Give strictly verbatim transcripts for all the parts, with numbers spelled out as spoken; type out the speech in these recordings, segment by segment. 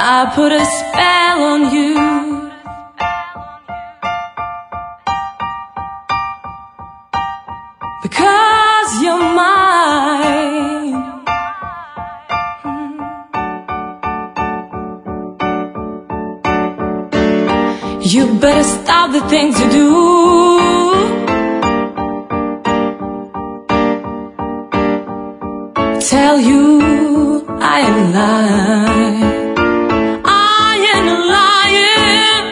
I put a spell on you. Because you're mine. You better stop the things you do. Tell you I am lying. I am lying.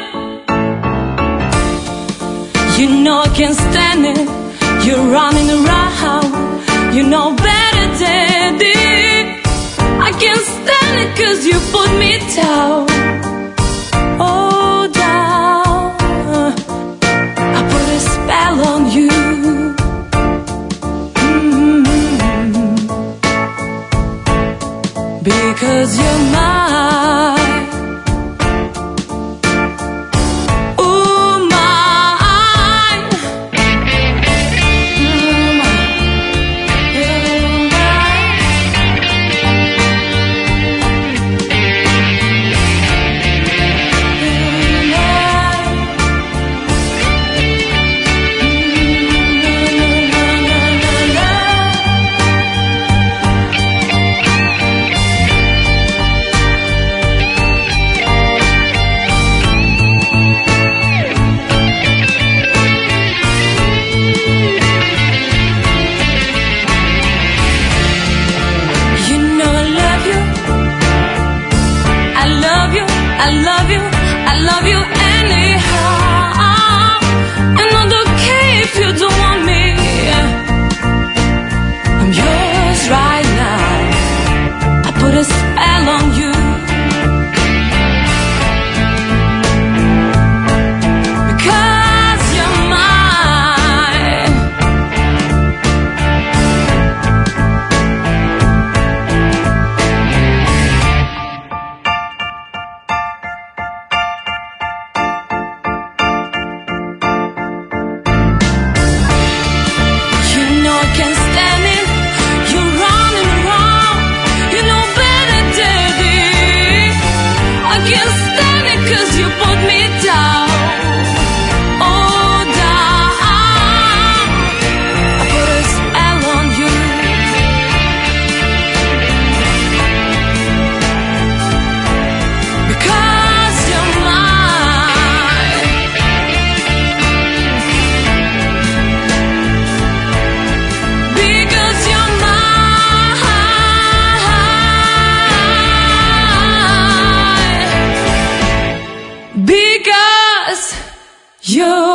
You know I can't stand it. You're running around. You know better, Daddy. I can't stand it 'cause you put me down. Oh, down. I put a spell on you. Because you're mine. Ooh, mine. Ooh, mine. You're mine. You're mine. I love you, I love you anyhow. And I don't care if you don't want me. I'm yours right now. I put a spell on you. Because you're mine. Because you're